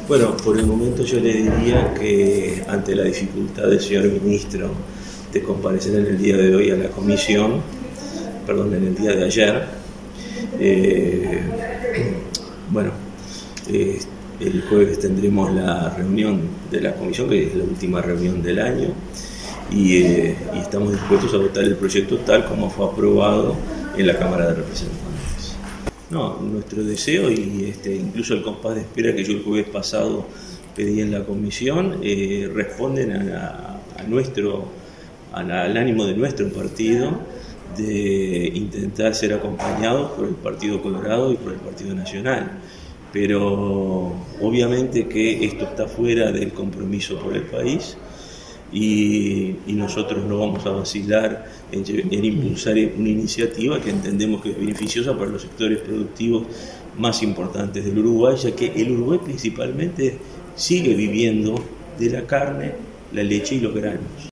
Bueno, por el momento yo le diría que ante la dificultad del señor ministro de comparecer en el día de hoy a la comisión, en el día de ayer, bueno, el jueves tendremos la reunión de la comisión, que es la última reunión del año, y estamos dispuestos a votar el proyecto tal como fue aprobado en la Cámara de Representantes. No, nuestro deseo y incluso el compás de espera que yo el jueves pasado pedí en la comisión responden al ánimo de nuestro partido de intentar ser acompañados por el Partido Colorado y por el Partido Nacional. Pero obviamente que esto está fuera del compromiso por el país y nosotros no vamos a vacilar en impulsar una iniciativa que entendemos que es beneficiosa para los sectores productivos más importantes del Uruguay, ya que el Uruguay principalmente sigue viviendo de la carne, la leche y los granos.